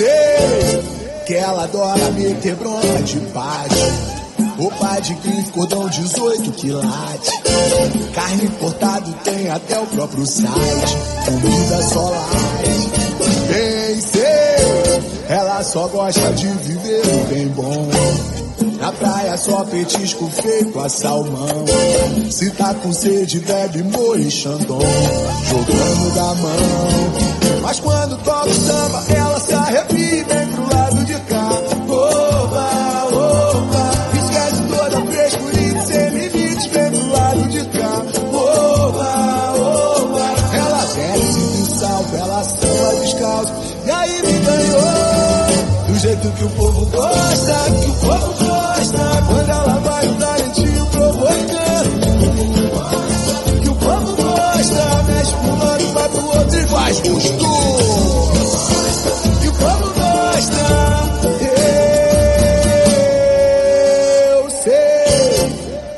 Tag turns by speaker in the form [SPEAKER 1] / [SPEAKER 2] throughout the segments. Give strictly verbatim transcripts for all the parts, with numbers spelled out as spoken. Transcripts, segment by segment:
[SPEAKER 1] sei que ela adora meter bronca de baixo. Roupa de grife, cordão dezoito quilates. Carne importada tem até o próprio site. Comida só light. Bem sei, ela só gosta de viver o bem bom. Na praia só petisco feito a salmão. Se tá com sede bebe morre xandão, jogando da mão. Mas quando toca o samba ela se arrepia e vem pro lado de cá. Oba, oba, esquece toda a frescurinha sem limites, vem pro lado de cá. Oba, oba, ela desce do salto, ela samba descalço. E aí me ganhou, do jeito que o povo gosta, que o povo gosta. Quando ela vai no talentinho provocando, que o povo gosta. Mexe pro lado, vai pro outro e faz gostoso. Que o povo gosta. Eu sei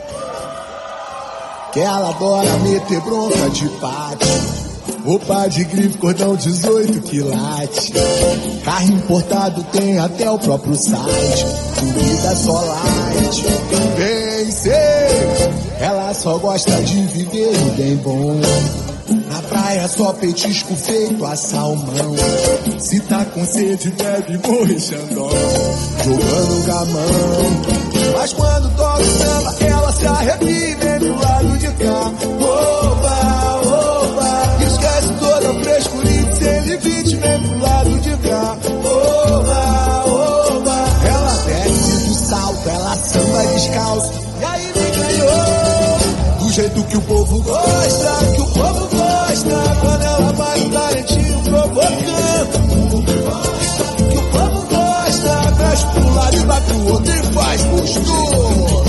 [SPEAKER 1] que ela adora meter bronca de pátio. Roupa de grife, cordão dezoito quilates. Carro importado tem até o próprio site. Comida só light. Bem sei, ela só gosta de viver o bem bom. Na praia só petisco feito a salmão. Se tá com sede bebe morre xandão, jogando gamão. Mas quando toca o samba ela se arrepia e vem pro lado de cá. Oba, oba, esquece toda a frescurinha sem limite, vem pro lado de cá. Oba, oba, ela desce do salto, ela samba descalço. E aí me ganhou, do jeito que o povo gosta, que o povo gosta. Quando ela vai no talentinho provocando, que o povo gosta. Mexe pro lado e vai pro outro e faz gostoso.